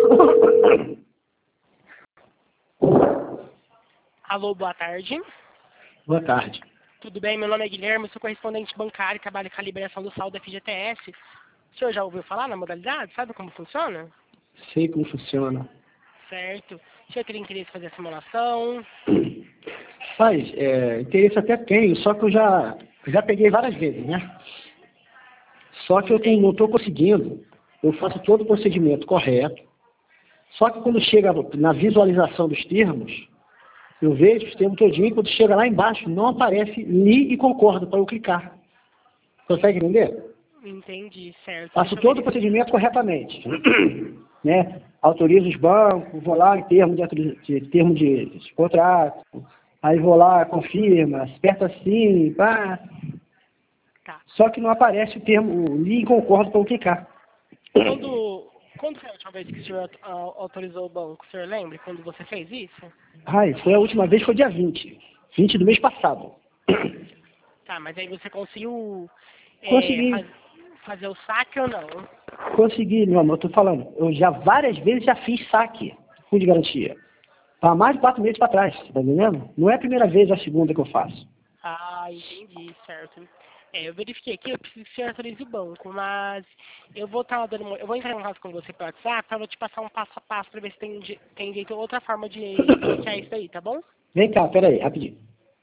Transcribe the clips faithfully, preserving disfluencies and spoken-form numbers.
Alô, boa tarde. Boa tarde. Tudo bem? Meu nome é Guilherme, sou correspondente bancário e trabalho com a liberação do saldo da F G T S. O senhor já ouviu falar na modalidade? Sabe como funciona? Sei como funciona. Certo. O senhor teria interesse em fazer a simulação? Faz, é, interesse até tenho, só que eu já, já peguei várias vezes, né? Só que eu tô- não estou conseguindo. Eu faço todo o procedimento correto. Só que quando chega na visualização dos termos, eu vejo os termos todinho, e quando chega lá embaixo, não aparece li e concordo para eu clicar. Consegue entender? Entendi, certo. Faço Deixa eu todo o verificar. procedimento corretamente. Né? Autorizo os bancos, vou lá em termo de, autori- de, termo de, de contrato, aí vou lá, confirma, aperta assim, pá. Tá. Só que não aparece o termo o li e concordo para eu clicar. Quando, quando foi a última vez que o senhor ah, autorizou o banco? O senhor lembra quando você fez isso? Ai, foi a última vez, foi dia vinte. vinte do mês passado. Tá, mas aí você conseguiu é, Consegui, faz- fazer o saque ou não? consegui, meu amor, eu tô falando. Eu já várias vezes já fiz saque, fundo de garantia. Há mais de quatro meses para trás, tá entendendo? Não é a primeira vez, é a segunda que eu faço. Ah, entendi, certo. É, eu verifiquei aqui, eu preciso que o senhor autorize o banco, mas eu vou estar dando uma, eu vou entrar em contato com você pelo WhatsApp para te passar um passo a passo para ver se tem, je- tem jeito ou outra forma de iniciar isso aí, tá bom? Vem cá, peraí, rapidinho.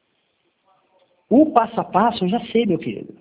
O passo a passo eu já sei, meu querido.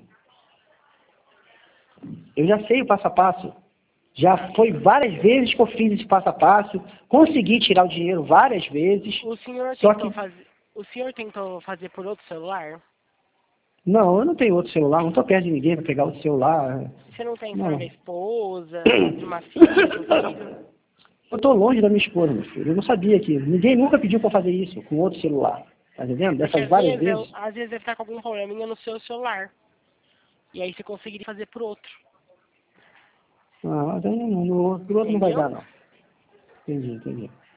Eu já sei o passo a passo. Já foi várias vezes que eu fiz esse passo a passo, consegui tirar o dinheiro várias vezes, O senhor só tentou que, fazer, o senhor tentou fazer por outro celular? não, eu não tenho outro celular, não estou perto de ninguém para pegar outro celular. Você não tem informação Não. da esposa, de uma filha, de um filho? Eu estou longe da minha esposa, meu filho. Eu não sabia que ninguém nunca pediu para fazer isso com outro celular. Tá entendendo? Porque Dessas às várias vezes, eu, vezes. às vezes deve estar com algum probleminha no seu celular. E aí você conseguiria fazer por outro. Ah, mas aí não, no, pro outro não vai Entendeu? dar, não. Entendi, entendi.